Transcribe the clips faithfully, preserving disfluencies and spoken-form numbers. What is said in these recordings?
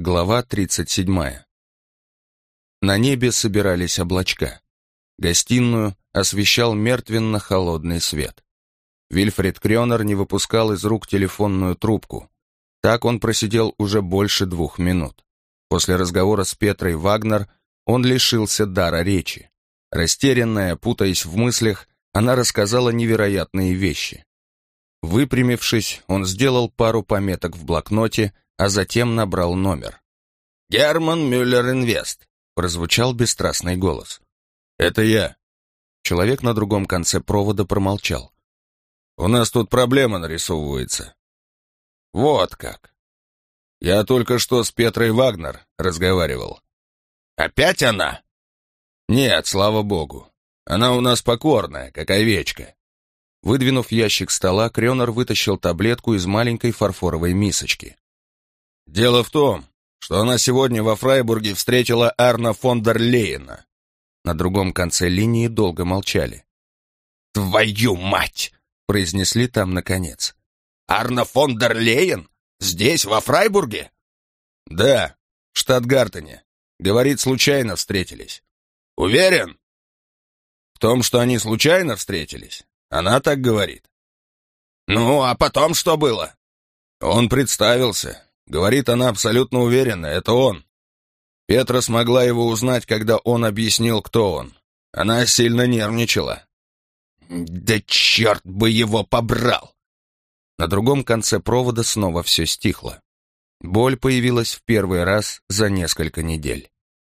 Глава тридцать седьмая. На небе собирались облачка. Гостиную освещал мертвенно-холодный свет. Вильфред Крёнер не выпускал из рук телефонную трубку. Так он просидел уже больше двух минут. После разговора с Петрой Вагнер он лишился дара речи. Растерянная, путаясь в мыслях, она рассказала невероятные вещи. Выпрямившись, он сделал пару пометок в блокноте, а затем набрал номер. «Герман Мюллер Инвест», — прозвучал бесстрастный голос. «Это я». Человек на другом конце провода промолчал. «У нас тут проблема нарисовывается». «Вот как». «Я только что с Петрой Вагнер разговаривал». «Опять она?» «Нет, слава богу. Она у нас покорная, как овечка». Выдвинув ящик стола, Крёнер вытащил таблетку из маленькой фарфоровой мисочки. «Дело в том, что она сегодня во Фрайбурге встретила Арна фон дер Лейена». На другом конце линии долго молчали. «Твою мать!» — произнесли там наконец. «Арна фон дер Лейен? Здесь, во Фрайбурге?» «Да, в Штатгартене. Говорит, случайно встретились». «Уверен?» «В том, что они случайно встретились, она так говорит». «Ну, а потом что было?» «Он представился. Говорит, она абсолютно уверена, это он. Петра смогла его узнать, когда он объяснил, кто он. Она сильно нервничала». «Да черт бы его побрал!» На другом конце провода снова все стихло. Боль появилась в первый раз за несколько недель.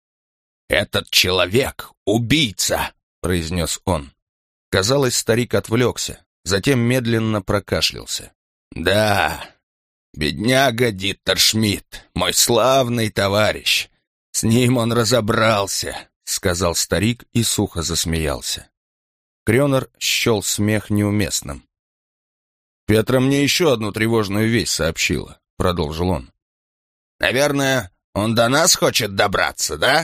«Этот человек — убийца!» — произнес он. Казалось, старик отвлекся, затем медленно прокашлялся. «Да, бедняга Диттер Шмидт, мой славный товарищ. С ним он разобрался», — сказал старик и сухо засмеялся. Крёнер счел смех неуместным. «Петра мне еще одну тревожную весть сообщила», — продолжил он. «Наверное, он до нас хочет добраться, да?»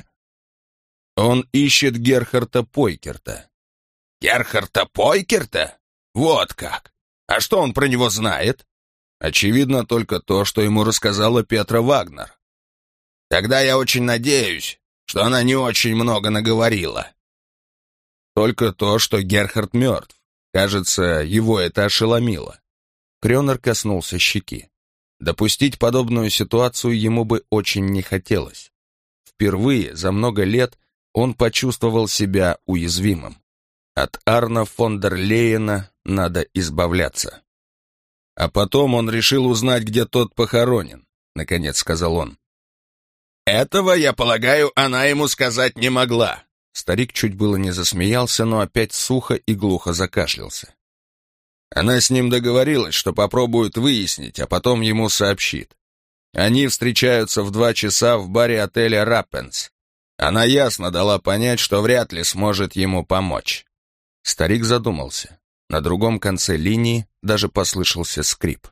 «Он ищет Герхарда Пойкерта». «Герхарда Пойкерта? Вот как! А что он про него знает?» «Очевидно, только то, что ему рассказала Петра Вагнер». «Тогда я очень надеюсь, что она не очень много наговорила». «Только то, что Герхард мертв. Кажется, его это ошеломило». Крёнер коснулся щеки. Допустить подобную ситуацию ему бы очень не хотелось. Впервые за много лет он почувствовал себя уязвимым. От Арна фон дер Лейена надо избавляться. А потом он решил узнать, где тот похоронен, наконец сказал он. «Этого, я полагаю, она ему сказать не могла». Старик чуть было не засмеялся, но опять сухо и глухо закашлялся. Она с ним договорилась, что попробует выяснить, а потом ему сообщит. Они встречаются в два часа в баре отеля «Раппенс». Она ясно дала понять, что вряд ли сможет ему помочь. Старик задумался. На другом конце линии даже послышался скрип.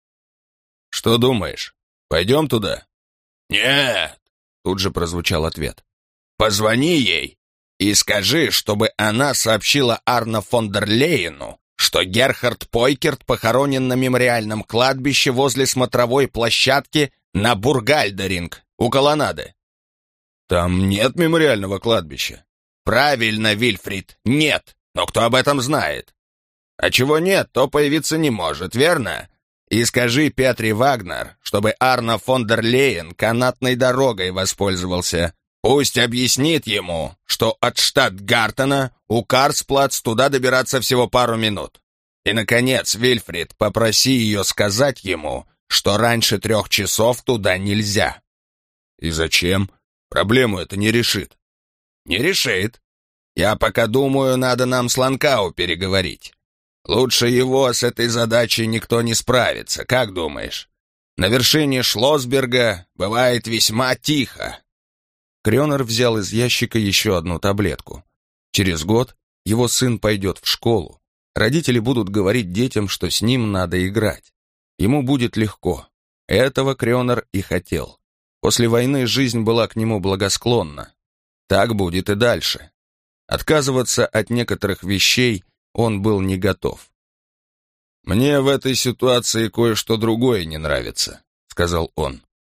«Что думаешь, пойдем туда?» «Нет», — тут же прозвучал ответ. «Позвони ей и скажи, чтобы она сообщила Арна фон дер Лейену, что Герхард Пойкерт похоронен на мемориальном кладбище возле смотровой площадки на Бургальдеринг, у колоннады». «Там нет мемориального кладбища». «Правильно, Вильфрид, нет, но кто об этом знает? А чего нет, то появиться не может, верно? И скажи Петре Вагнер, чтобы Арна фон дер Лейен канатной дорогой воспользовался. Пусть объяснит ему, что от Штатгартена у Карсплац туда добираться всего пару минут. И, наконец, Вильфрид, попроси ее сказать ему, что раньше трех часов туда нельзя». «И зачем? Проблему это не решит». «Не решит. Я пока думаю, надо нам с Ланкау переговорить. Лучше его с этой задачей никто не справится, как думаешь? На вершине Шлоссберга бывает весьма тихо». Крёнер взял из ящика еще одну таблетку. Через год его сын пойдет в школу. Родители будут говорить детям, что с ним надо играть. Ему будет легко. Этого Крёнер и хотел. После войны жизнь была к нему благосклонна. Так будет и дальше. Отказываться от некоторых вещей он был не готов. «Мне в этой ситуации кое-что другое не нравится», — сказал он.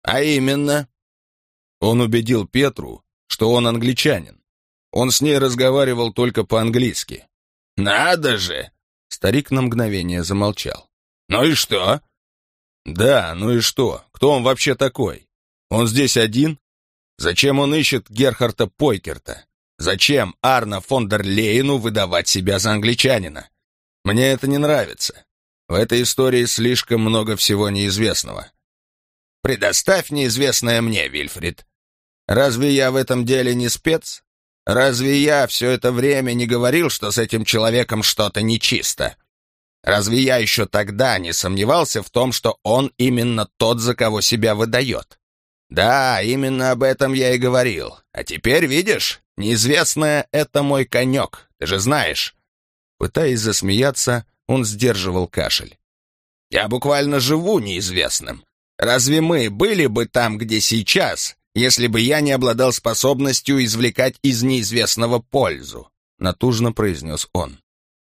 А именно? Он убедил Петру, что он англичанин. Он с ней разговаривал только по-английски. Надо же! Старик на мгновение замолчал. Ну и что? Да, ну и что? Кто он вообще такой? Он здесь один? Зачем он ищет Герхарда Пойкерта? Зачем Арно фон дер Лейену выдавать себя за англичанина? Мне это не нравится. В этой истории слишком много всего неизвестного. Предоставь неизвестное мне, Вильфрид. Разве я в этом деле не спец? Разве я все это время не говорил, что с этим человеком что-то нечисто? Разве я еще тогда не сомневался в том, что он именно тот, за кого себя выдает? Да, именно об этом я и говорил. А теперь, видишь, неизвестное — это мой конек, ты же знаешь. Пытаясь засмеяться, он сдерживал кашель. Я буквально живу неизвестным. Разве мы были бы там, где сейчас, если бы я не обладал способностью извлекать из неизвестного пользу? Натужно произнес он.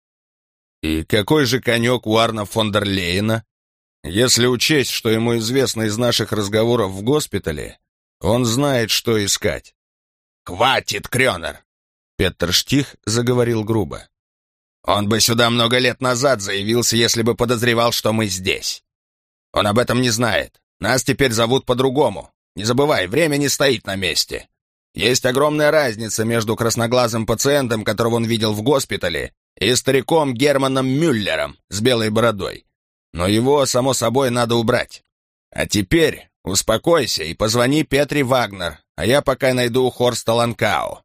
И какой же конек у Арно фон дер Лейена? Если учесть, что ему известно из наших разговоров в госпитале, он знает, что искать. «Хватит, Крёнер!» Петер Штих заговорил грубо. «Он бы сюда много лет назад заявился, если бы подозревал, что мы здесь. Он об этом не знает. Нас теперь зовут по-другому. Не забывай, время не стоит на месте. Есть огромная разница между красноглазым пациентом, которого он видел в госпитале, и стариком Германом Мюллером с белой бородой. Но его, само собой, надо убрать. А теперь успокойся и позвони Петре Вагнер, а я пока найду Хорста Ланкау».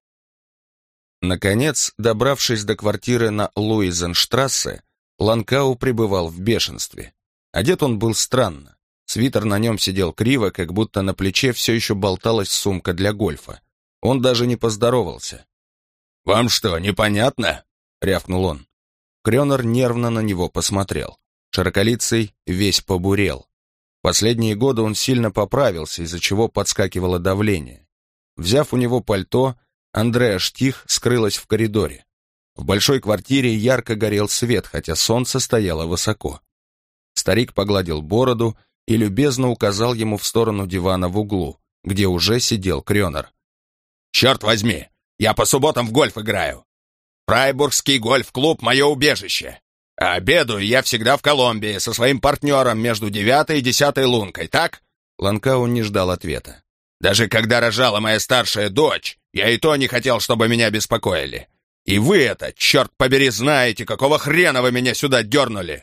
Наконец, добравшись до квартиры на Луизенштрассе, Ланкау пребывал в бешенстве. Одет он был странно. Свитер на нем сидел криво, как будто на плече все еще болталась сумка для гольфа. Он даже не поздоровался. «Вам что, непонятно?» — рявкнул он. Крёнер нервно на него посмотрел. Широколицый весь побурел. В последние годы он сильно поправился, из-за чего подскакивало давление. Взяв у него пальто, Андреа Штих скрылась в коридоре. В большой квартире ярко горел свет, хотя солнце стояло высоко. Старик погладил бороду и любезно указал ему в сторону дивана в углу, где уже сидел Крёнер. «Черт возьми, я по субботам в гольф играю. Фрайбургский гольф-клуб — мое убежище. А обедаю я всегда в Колумбии со своим партнером между девятой и десятой лункой, так?» Ланкау не ждал ответа. «Даже когда рожала моя старшая дочь, я и то не хотел, чтобы меня беспокоили. И вы это, черт побери, знаете, какого хрена вы меня сюда дернули?»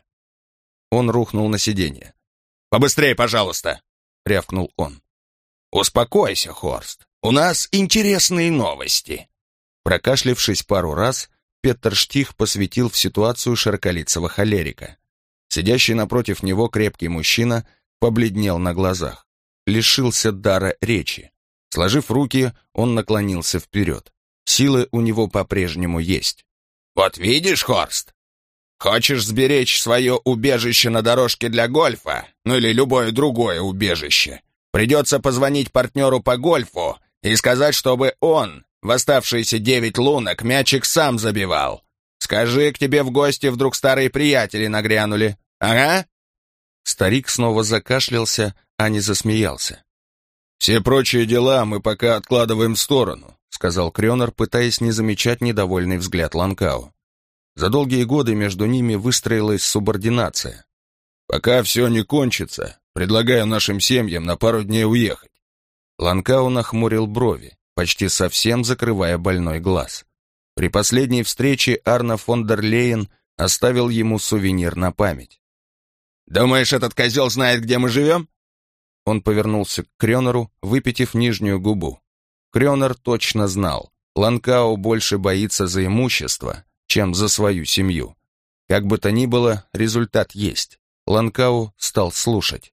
Он рухнул на сиденье. «Побыстрее, пожалуйста!» — рявкнул он. «Успокойся, Хорст, у нас интересные новости!» Прокашлявшись пару раз, Петер Штих посвятил в ситуацию широколицего холерика. Сидящий напротив него крепкий мужчина побледнел на глазах, лишился дара речи. Сложив руки, он наклонился вперед. Силы у него по-прежнему есть. «Вот видишь, Хорст, хочешь сберечь свое убежище на дорожке для гольфа, ну или любое другое убежище, придется позвонить партнеру по гольфу и сказать, чтобы он в оставшиеся девять лунок мячик сам забивал. Скажи, к тебе в гости вдруг старые приятели нагрянули. Ага?» Старик снова закашлялся, а не засмеялся. «Все прочие дела мы пока откладываем в сторону», сказал Крёнер, пытаясь не замечать недовольный взгляд Ланкау. За долгие годы между ними выстроилась субординация. «Пока все не кончится, предлагаю нашим семьям на пару дней уехать». Ланкау нахмурил брови, почти совсем закрывая больной глаз. При последней встрече Арно фон дер Лейен оставил ему сувенир на память. «Думаешь, этот козел знает, где мы живем?» Он повернулся к Крёнеру, выпитив нижнюю губу. Крёнер точно знал, Ланкау больше боится за имущество, чем за свою семью. Как бы то ни было, результат есть. Ланкау стал слушать.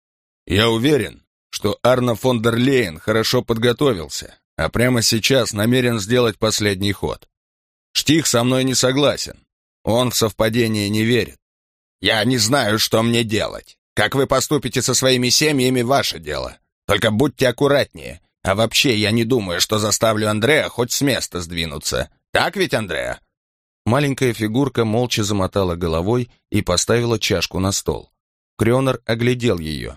«Я уверен, что Арно фон дер Лейен хорошо подготовился, а прямо сейчас намерен сделать последний ход. Штих со мной не согласен. Он в совпадение не верит. Я не знаю, что мне делать. Как вы поступите со своими семьями, ваше дело. Только будьте аккуратнее. А вообще, я не думаю, что заставлю Андреа хоть с места сдвинуться. Так ведь, Андреа?» Маленькая фигурка молча замотала головой и поставила чашку на стол. Крёнер оглядел ее.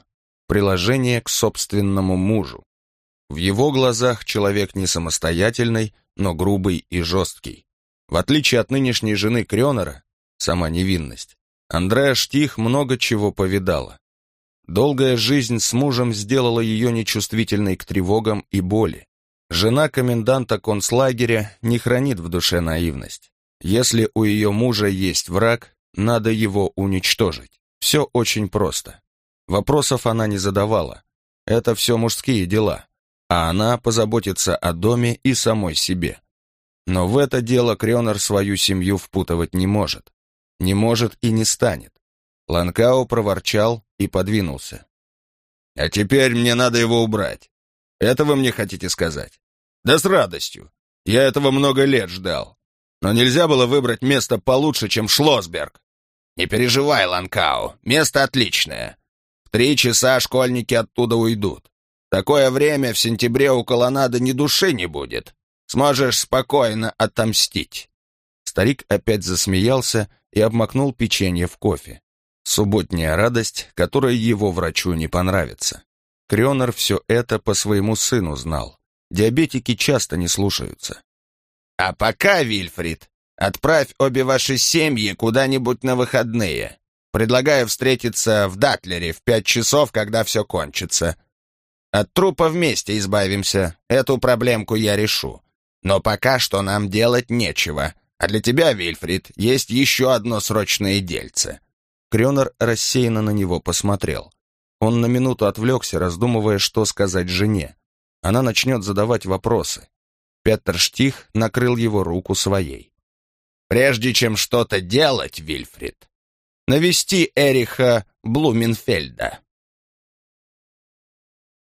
приложение к собственному мужу. В его глазах человек не самостоятельный, но грубый и жесткий. В отличие от нынешней жены Крёнера, сама невинность, Андреа Штих много чего повидала. Долгая жизнь с мужем сделала ее нечувствительной к тревогам и боли. Жена коменданта концлагеря не хранит в душе наивность. Если у ее мужа есть враг, надо его уничтожить. Все очень просто. Вопросов она не задавала. Это все мужские дела, а она позаботится о доме и самой себе. Но в это дело Крёнер свою семью впутывать не может. Не может и не станет. Ланкао проворчал и подвинулся. «А теперь мне надо его убрать. Это вы мне хотите сказать?» «Да с радостью. Я этого много лет ждал. Но нельзя было выбрать место получше, чем Шлосберг». «Не переживай, Ланкао, место отличное. В три часа школьники оттуда уйдут. В такое время в сентябре у колоннады ни души не будет. Сможешь спокойно отомстить». Старик опять засмеялся и обмакнул печенье в кофе. Субботняя радость, которая его врачу не понравится. Крёнер все это по своему сыну знал. Диабетики часто не слушаются. «А пока, Вильфрид, отправь обе ваши семьи куда-нибудь на выходные. Предлагаю встретиться в Датлере в пять часов, когда все кончится. От трупа вместе избавимся, эту проблемку я решу. Но пока что нам делать нечего. А для тебя, Вильфрид, есть еще одно срочное дельце». Крёнер рассеянно на него посмотрел. Он на минуту отвлекся, раздумывая, что сказать жене. Она начнет задавать вопросы. Петер Штих накрыл его руку своей. «Прежде чем что-то делать, Вильфрид, навести Эриха Блуменфельда».